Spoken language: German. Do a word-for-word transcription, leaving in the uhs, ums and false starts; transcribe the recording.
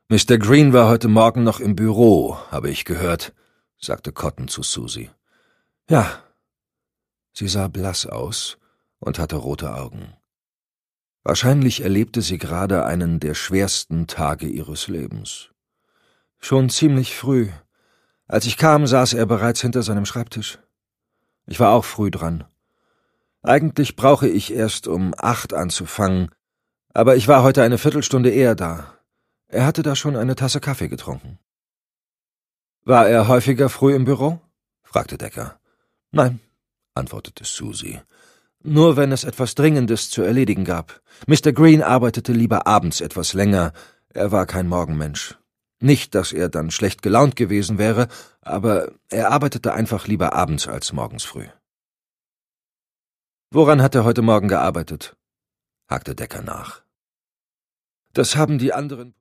»Mister Green war heute Morgen noch im Büro, habe ich gehört«, sagte Cotton zu Susie. »Ja.« Sie sah blass aus und hatte rote Augen. Wahrscheinlich erlebte sie gerade einen der schwersten Tage ihres Lebens. Schon ziemlich früh. Als ich kam, saß er bereits hinter seinem Schreibtisch. Ich war auch früh dran. Eigentlich brauche ich erst um acht anzufangen, aber ich war heute eine Viertelstunde eher da. Er hatte da schon eine Tasse Kaffee getrunken. »War er häufiger früh im Büro?« fragte Decker. »Nein«, antwortete Susie. »Nur wenn es etwas Dringendes zu erledigen gab. Mister Green arbeitete lieber abends etwas länger. Er war kein Morgenmensch. Nicht, dass er dann schlecht gelaunt gewesen wäre, aber er arbeitete einfach lieber abends als morgens früh.« »Woran hat er heute Morgen gearbeitet?« hakte Decker nach. »Das haben die anderen